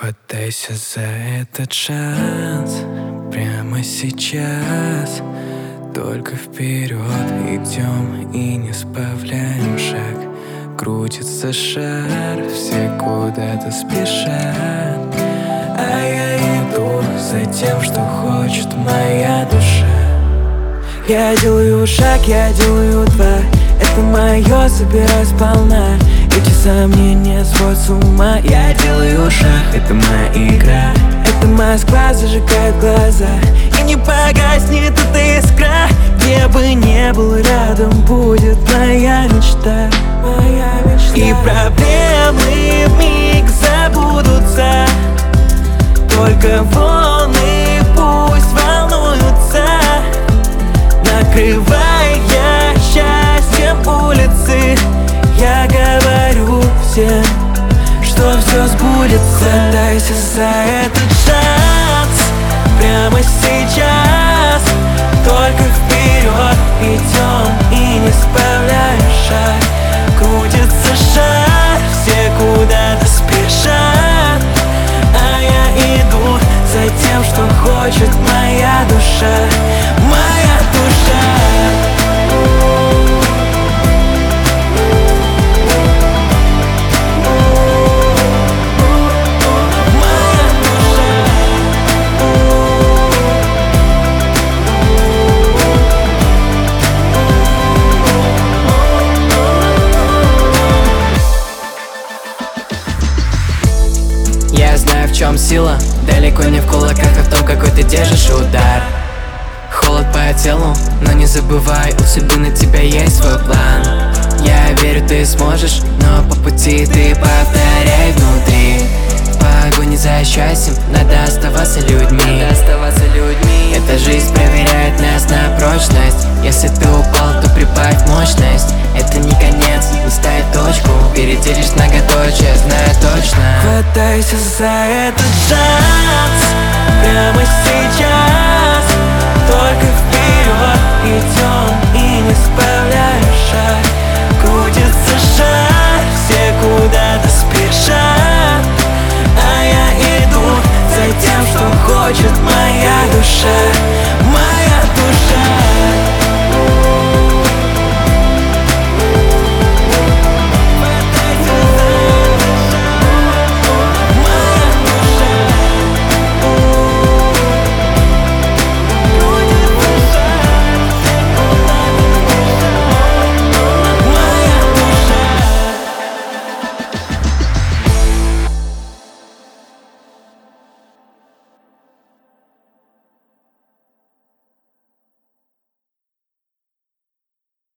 Хватайся за этот шанс прямо сейчас. Только вперед идем и не сбавляем шаг. Крутится шар, все куда-то спешат, а я иду за тем, что хочет моя душа. Я делаю шаг, я делаю два. Это мое, собирай сполна. Эти сомнения сводят с ума. Я делаю шаг, это моя игра. Это Москва зажигает глаза, и не погаснет эта искра. Где бы не был рядом, будет моя мечта. И проблемы вмиг забудутся. Только волны пусть волнуются, накрывая счастьем улицы. Я говорю всем, что все сбудется. Хватайся за этот шанс прямо сейчас. Только вперед идем и не сбавляем шаг. Крутится шар, все куда-то спешат, а я иду за тем, что хочет моя душа. Моя душа. Я знаю, в чем сила, далеко не в кулаках, а в том, какой ты держишь удар. Холод по телу, но не забывай, у судьбы на тебя есть свой план. Я верю, ты сможешь, но по пути ты повторяй внутри. В погоне за счастьем надо оставаться людьми. Эта жизнь проверяет нас на прочность. Если ты упал, то прибавь мощность. Это не конец, не ставь точку. Впереди лишь многоточие, знаю точно. Хватайся за этот шанс прямо сейчас.